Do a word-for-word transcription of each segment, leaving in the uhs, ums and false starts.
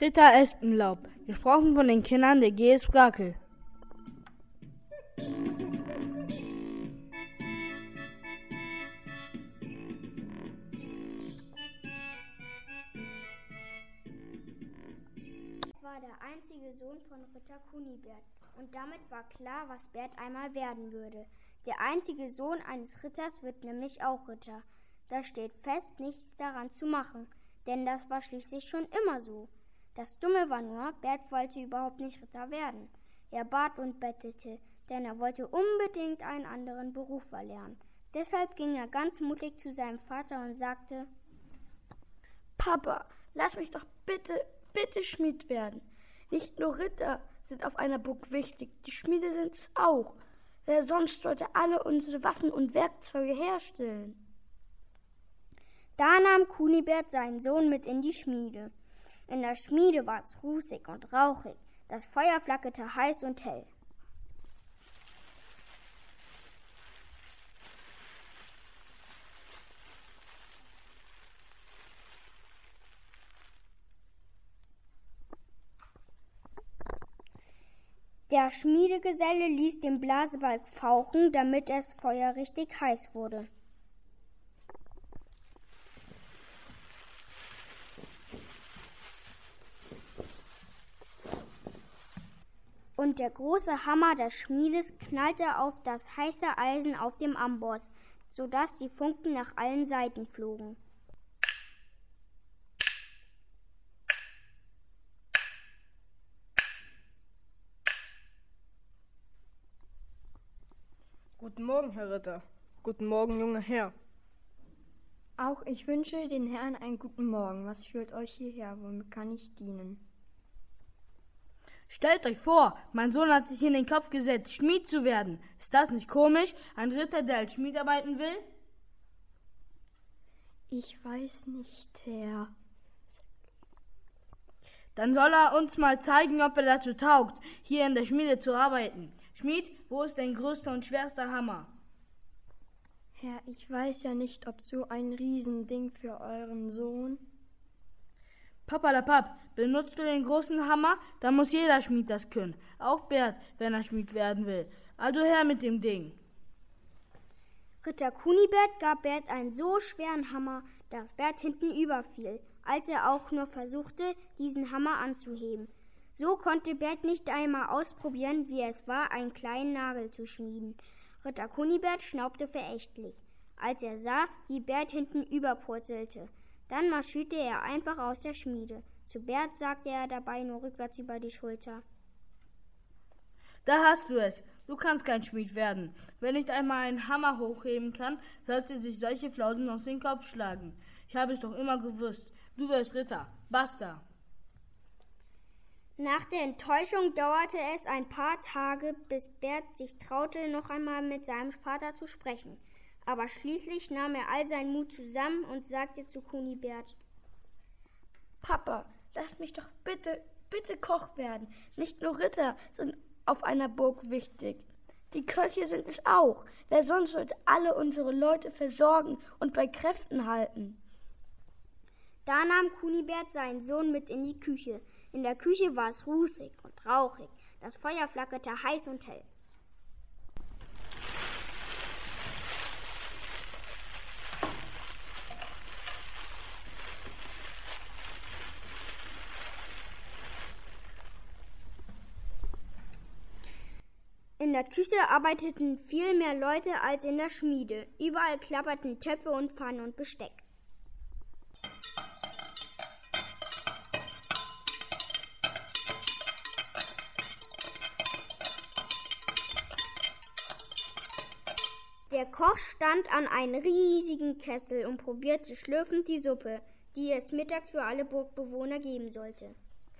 Ritter Espenlaub, gesprochen von den Kindern der G S Brakel. War der einzige Sohn von Ritter Kunibert und damit war klar, was Bert einmal werden würde. Der einzige Sohn eines Ritters wird nämlich auch Ritter. Da steht fest, nichts daran zu machen, denn das war schließlich schon immer so. Das Dumme war nur, Bert wollte überhaupt nicht Ritter werden. Er bat und bettelte, denn er wollte unbedingt einen anderen Beruf erlernen. Deshalb ging er ganz mutig zu seinem Vater und sagte: Papa, lass mich doch bitte, bitte Schmied werden. Nicht nur Ritter sind auf einer Burg wichtig, die Schmiede sind es auch. Wer sonst sollte alle unsere Waffen und Werkzeuge herstellen? Da nahm Kunibert seinen Sohn mit in die Schmiede. In der Schmiede war es rußig und rauchig, das Feuer flackerte heiß und hell. Der Schmiedegeselle ließ den Blasebalg fauchen, damit das Feuer richtig heiß wurde. Und der große Hammer des Schmiedes knallte auf das heiße Eisen auf dem Amboss, sodass die Funken nach allen Seiten flogen. Guten Morgen, Herr Ritter. Guten Morgen, junger Herr. Auch ich wünsche den Herren einen guten Morgen. Was führt euch hierher? Womit kann ich dienen? Stellt euch vor, mein Sohn hat sich in den Kopf gesetzt, Schmied zu werden. Ist das nicht komisch? Ein Ritter, der als Schmied arbeiten will? Ich weiß nicht, Herr. Dann soll er uns mal zeigen, ob er dazu taugt, hier in der Schmiede zu arbeiten. Schmied, wo ist dein größter und schwerster Hammer? Herr, ich weiß ja nicht, ob so ein Riesending für euren Sohn. Papalapap, benutzt du den großen Hammer? Dann muss jeder Schmied das können. Auch Bert, wenn er Schmied werden will. Also her mit dem Ding. Ritter Kunibert gab Bert einen so schweren Hammer, dass Bert hinten überfiel, als er auch nur versuchte, diesen Hammer anzuheben. So konnte Bert nicht einmal ausprobieren, wie es war, einen kleinen Nagel zu schmieden. Ritter Kunibert schnaubte verächtlich, als er sah, wie Bert hinten überpurzelte. Dann marschierte er einfach aus der Schmiede. Zu Bert sagte er dabei nur rückwärts über die Schulter: Da hast du es. Du kannst kein Schmied werden. Wer nicht einmal einen Hammer hochheben kann, sollte sich solche Flausen aus den Kopf schlagen. Ich habe es doch immer gewusst. Du wirst Ritter. Basta. Nach der Enttäuschung dauerte es ein paar Tage, bis Bert sich traute, noch einmal mit seinem Vater zu sprechen. Aber schließlich nahm er all seinen Mut zusammen und sagte zu Kunibert: Papa, lass mich doch bitte, bitte Koch werden. Nicht nur Ritter sind auf einer Burg wichtig. Die Köche sind es auch. Wer sonst sollte alle unsere Leute versorgen und bei Kräften halten? Da nahm Kunibert seinen Sohn mit in die Küche. In der Küche war es rußig und rauchig. Das Feuer flackerte heiß und hell. In der Küche arbeiteten viel mehr Leute als in der Schmiede. Überall klapperten Töpfe und Pfannen und Besteck. Der Koch stand an einem riesigen Kessel und probierte schlürfend die Suppe, die es mittags für alle Burgbewohner geben sollte.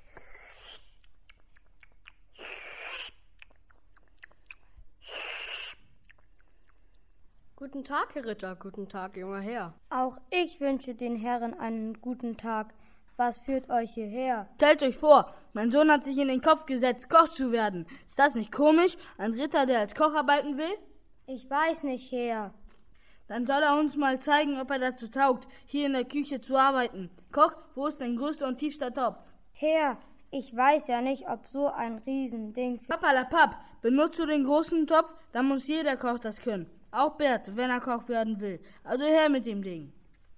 Guten Tag, Herr Ritter, guten Tag, junger Herr. Auch ich wünsche den Herren einen guten Tag. Was führt euch hierher? Stellt euch vor, mein Sohn hat sich in den Kopf gesetzt, Koch zu werden. Ist das nicht komisch? Ein Ritter, der als Koch arbeiten will? Ich weiß nicht, Herr. Dann soll er uns mal zeigen, ob er dazu taugt, hier in der Küche zu arbeiten. Koch, wo ist dein größter und tiefster Topf? Herr, ich weiß ja nicht, ob so ein Riesending für... Papalapap, benutzt du den großen Topf, dann muss jeder Koch das können. Auch Bert, wenn er Koch werden will. Also her mit dem Ding.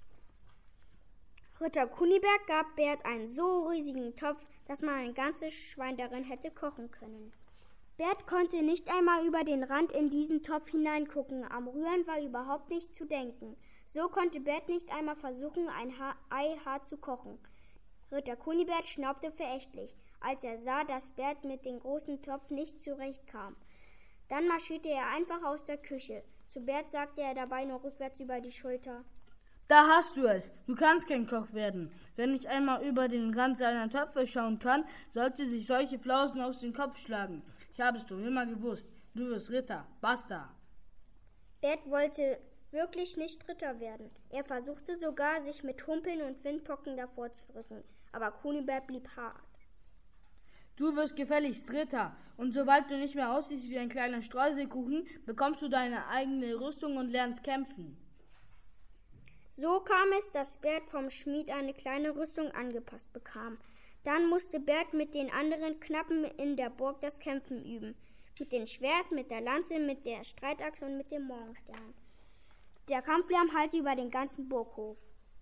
Ritter Kunibert gab Bert einen so riesigen Topf, dass man ein ganzes Schwein darin hätte kochen können. Bert konnte nicht einmal über den Rand in diesen Topf hineingucken. Am Rühren war überhaupt nicht zu denken. So konnte Bert nicht einmal versuchen, ein ha- Ei hart zu kochen. Ritter Kunibert schnaubte verächtlich, als er sah, dass Bert mit dem großen Topf nicht zurechtkam. Dann marschierte er einfach aus der Küche. Zu Bert sagte er dabei nur rückwärts über die Schulter: Da hast du es. Du kannst kein Koch werden. Wer nicht einmal über den Rand seiner Töpfe schauen kann, sollte sich solche Flausen aus dem Kopf schlagen. Ich habe es doch immer gewusst. Du wirst Ritter. Basta. Bert wollte wirklich nicht Ritter werden. Er versuchte sogar, sich mit Humpeln und Windpocken davor zu drücken. Aber Kunibert blieb hart. Du wirst gefälligst Ritter. Und sobald du nicht mehr aussiehst wie ein kleiner Streuselkuchen, bekommst du deine eigene Rüstung und lernst kämpfen. So kam es, dass Bert vom Schmied eine kleine Rüstung angepasst bekam. Dann musste Bert mit den anderen Knappen in der Burg das Kämpfen üben. Mit dem Schwert, mit der Lanze, mit der Streitachse und mit dem Morgenstern. Der Kampflärm hallte über den ganzen Burghof.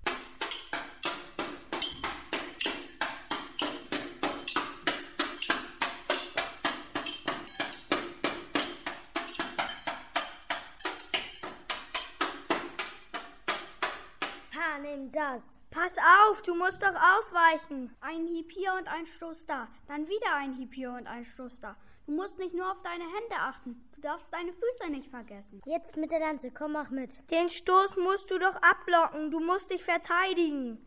Ha, nimm das. Pass auf, du musst doch ausweichen. Ein Hieb hier und ein Stoß da, dann wieder ein Hieb hier und ein Stoß da. Du musst nicht nur auf deine Hände achten, du darfst deine Füße nicht vergessen. Jetzt mit der Lanze, komm, mach mit. Den Stoß musst du doch abblocken, du musst dich verteidigen.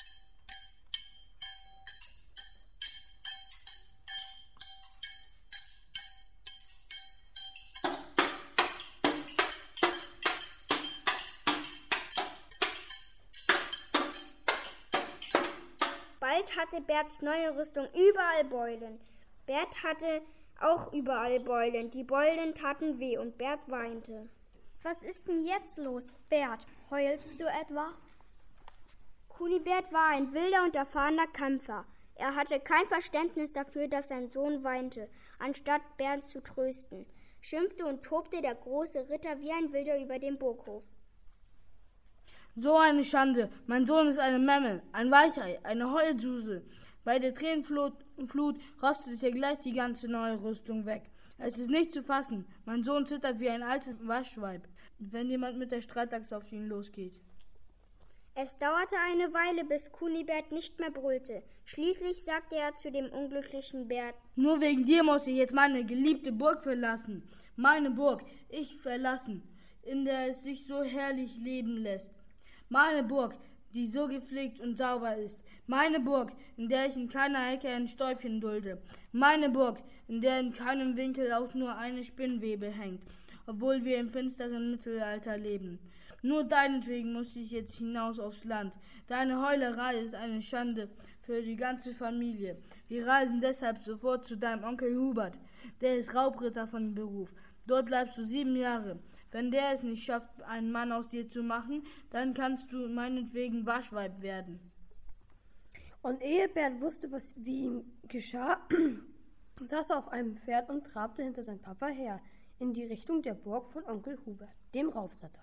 Bald hatte Berts neue Rüstung überall Beulen. Bert hatte auch überall Beulen. Die Beulen taten weh und Bert weinte. Was ist denn jetzt los, Bert? Heulst du etwa? Kunibert war ein wilder und erfahrener Kämpfer. Er hatte kein Verständnis dafür, dass sein Sohn weinte, anstatt Bert zu trösten. Schimpfte und tobte der große Ritter wie ein Wilder über den Burghof. So eine Schande. Mein Sohn ist eine Memme, ein Weichei, eine Heulsuse. Bei der Tränenflut Flut rostete gleich die ganze neue Rüstung weg. Es ist nicht zu fassen. Mein Sohn zittert wie ein altes Waschweib, wenn jemand mit der Streitachse auf ihn losgeht. Es dauerte eine Weile, bis Kunibert nicht mehr brüllte. Schließlich sagte er zu dem unglücklichen Bert: Nur wegen dir muss ich jetzt meine geliebte Burg verlassen. Meine Burg, ich verlassen, in der es sich so herrlich leben lässt. Meine Burg, die so gepflegt und sauber ist. Meine Burg, in der ich in keiner Ecke ein Stäubchen dulde. Meine Burg, in der in keinem Winkel auch nur eine Spinnwebe hängt, obwohl wir im finsteren Mittelalter leben. Nur deinetwegen muss ich jetzt hinaus aufs Land. Deine Heulerei ist eine Schande für die ganze Familie. Wir reisen deshalb sofort zu deinem Onkel Hubert. Der ist Raubritter von Beruf. Dort bleibst du sieben Jahre. Wenn der es nicht schafft, einen Mann aus dir zu machen, dann kannst du meinetwegen Waschweib werden. Und ehe Bert wusste, was wie ihm geschah, saß er auf einem Pferd und trabte hinter seinem Papa her, in die Richtung der Burg von Onkel Hubert, dem Raubritter.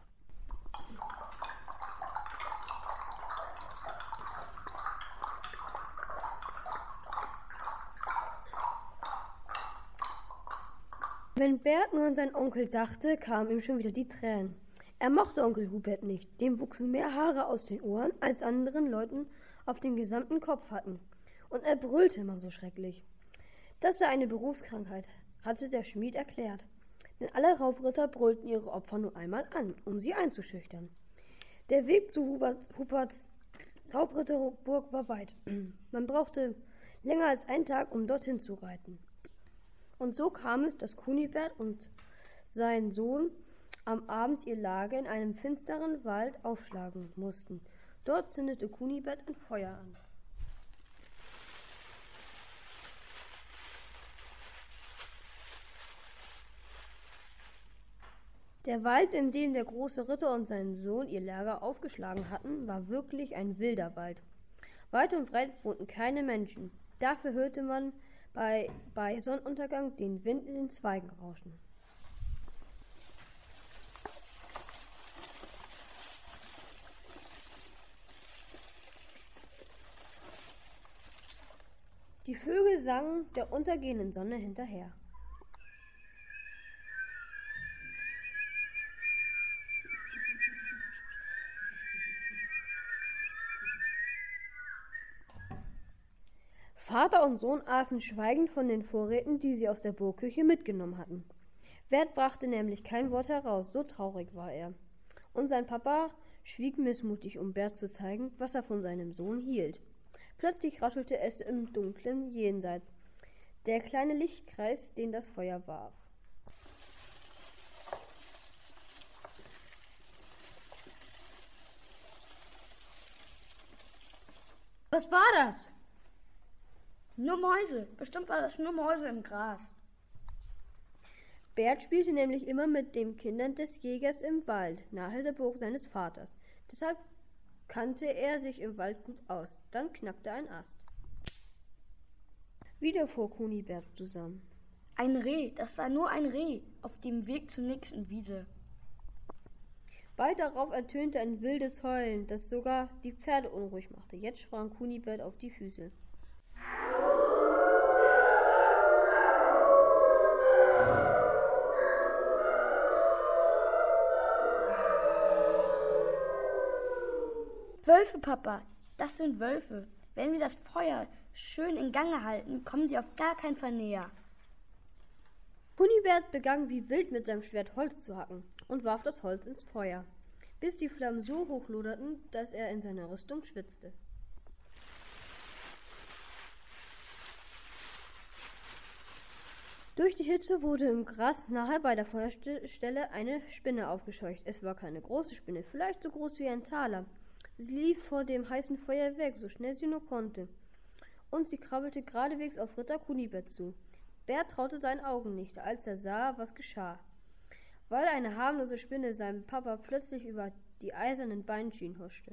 Wenn Bert nur an seinen Onkel dachte, kamen ihm schon wieder die Tränen. Er mochte Onkel Hubert nicht, dem wuchsen mehr Haare aus den Ohren, als anderen Leuten auf dem gesamten Kopf hatten. Und er brüllte immer so schrecklich. Das sei eine Berufskrankheit, hatte der Schmied erklärt. Denn alle Raubritter brüllten ihre Opfer nur einmal an, um sie einzuschüchtern. Der Weg zu Hubert, Huberts Raubritterburg war weit. Man brauchte länger als einen Tag, um dorthin zu reiten. Und so kam es, dass Kunibert und sein Sohn am Abend ihr Lager in einem finsteren Wald aufschlagen mussten. Dort zündete Kunibert ein Feuer an. Der Wald, in dem der große Ritter und sein Sohn ihr Lager aufgeschlagen hatten, war wirklich ein wilder Wald. Weit und breit wohnten keine Menschen. Dafür hörte man bei, bei Sonnenuntergang den Wind in den Zweigen rauschen. Die Vögel sangen der untergehenden Sonne hinterher. Vater und Sohn aßen schweigend von den Vorräten, die sie aus der Burgküche mitgenommen hatten. Bert brachte nämlich kein Wort heraus, so traurig war er. Und sein Papa schwieg missmutig, um Bert zu zeigen, was er von seinem Sohn hielt. Plötzlich raschelte es im dunklen Jenseits, der kleine Lichtkreis, den das Feuer warf. Was war das? Nur Mäuse. Bestimmt war das nur Mäuse im Gras. Bert spielte nämlich immer mit den Kindern des Jägers im Wald, nahe der Burg seines Vaters. Deshalb kannte er sich im Wald gut aus. Dann knackte ein Ast. Wieder fuhr Kunibert zusammen. Ein Reh, das war nur ein Reh, auf dem Weg zur nächsten Wiese. Bald darauf ertönte ein wildes Heulen, das sogar die Pferde unruhig machte. Jetzt sprang Kunibert auf die Füße. Wölfe, Papa, das sind Wölfe. Wenn wir das Feuer schön in Gange halten, kommen sie auf gar keinen Fall näher. Kunibert begann wie wild mit seinem Schwert Holz zu hacken und warf das Holz ins Feuer, bis die Flammen so hoch loderten, dass er in seiner Rüstung schwitzte. Durch die Hitze wurde im Gras nahe bei der Feuerstelle eine Spinne aufgescheucht. Es war keine große Spinne, vielleicht so groß wie ein Taler. Sie lief vor dem heißen Feuer weg, so schnell sie nur konnte, und sie krabbelte geradewegs auf Ritter Kunibert zu. Bert traute seinen Augen nicht, als er sah, was geschah. Weil eine harmlose Spinne seinem Papa plötzlich über die eisernen Beinschienen huschte.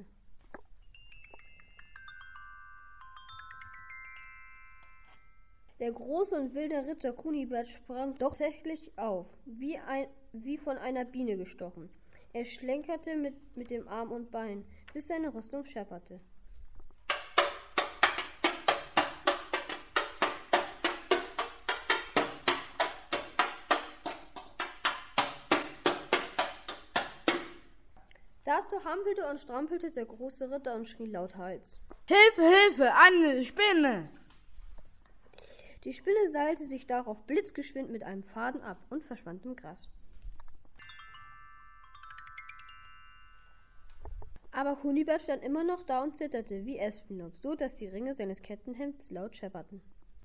Der große und wilde Ritter Kunibert sprang doch tatsächlich auf, wie, ein, wie von einer Biene gestochen. Er schlenkerte mit, mit dem Arm und Bein, bis seine Rüstung schepperte. Dazu hampelte und strampelte der große Ritter und schrie lauthals: Hilfe, Hilfe, eine Spinne! Die Spinne seilte sich darauf blitzgeschwind mit einem Faden ab und verschwand im Gras. Aber Kunibert stand immer noch da und zitterte wie Espenlaub, so dass die Ringe seines Kettenhemds laut schepperten.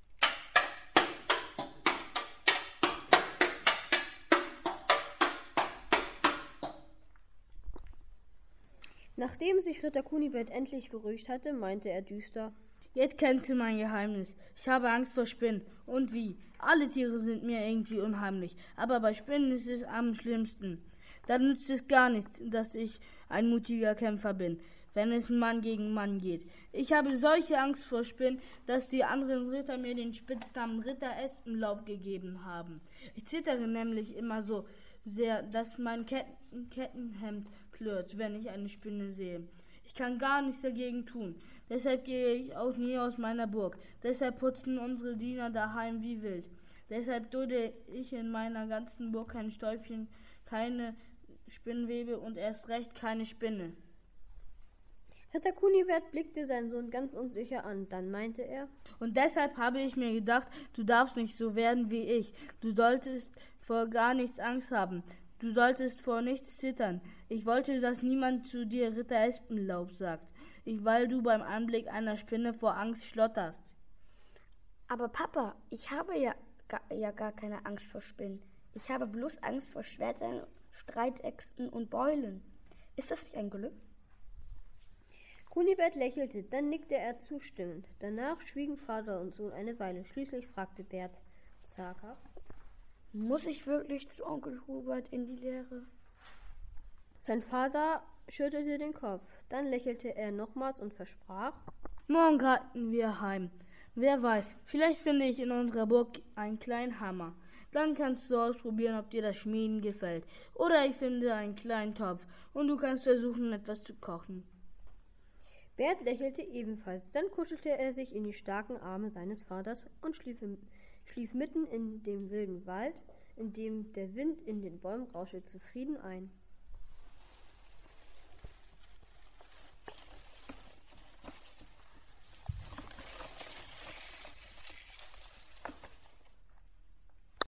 Nachdem sich Ritter Kunibert endlich beruhigt hatte, meinte er düster: Jetzt kennst du mein Geheimnis. Ich habe Angst vor Spinnen. Und wie? Alle Tiere sind mir irgendwie unheimlich. Aber bei Spinnen ist es am schlimmsten. Da nützt es gar nichts, dass ich ein mutiger Kämpfer bin, wenn es Mann gegen Mann geht. Ich habe solche Angst vor Spinnen, dass die anderen Ritter mir den Spitznamen Ritter Espenlaub gegeben haben. Ich zittere nämlich immer so sehr, dass mein Ketten- Kettenhemd klirrt, wenn ich eine Spinne sehe. Ich kann gar nichts dagegen tun. Deshalb gehe ich auch nie aus meiner Burg. Deshalb putzen unsere Diener daheim wie wild. Deshalb dulde ich in meiner ganzen Burg kein Stäubchen, keine Spinnwebe und erst recht keine Spinne. Ritter Kunibert blickte seinen Sohn ganz unsicher an. Dann meinte er: Und deshalb habe ich mir gedacht, du darfst nicht so werden wie ich. Du solltest vor gar nichts Angst haben. Du solltest vor nichts zittern. Ich wollte, dass niemand zu dir Ritter Espenlaub sagt, ich, weil du beim Anblick einer Spinne vor Angst schlotterst. Aber Papa, ich habe ja, ga, ja gar keine Angst vor Spinnen. Ich habe bloß Angst vor Schwertern, Streitäxten und Beulen. Ist das nicht ein Glück? Kunibert lächelte, dann nickte er zustimmend. Danach schwiegen Vater und Sohn eine Weile. Schließlich fragte Bert zaghaft: Muss ich wirklich zu Onkel Hubert in die Lehre? Sein Vater schüttelte den Kopf. Dann lächelte er nochmals und versprach: Morgen reiten wir heim. Wer weiß, vielleicht finde ich in unserer Burg einen kleinen Hammer. Dann kannst du ausprobieren, ob dir das Schmieden gefällt. Oder ich finde einen kleinen Topf und du kannst versuchen, etwas zu kochen. Bert lächelte ebenfalls, dann kuschelte er sich in die starken Arme seines Vaters und schlief, im, schlief mitten in dem wilden Wald, in dem der Wind in den Bäumen rauschte, zufrieden ein.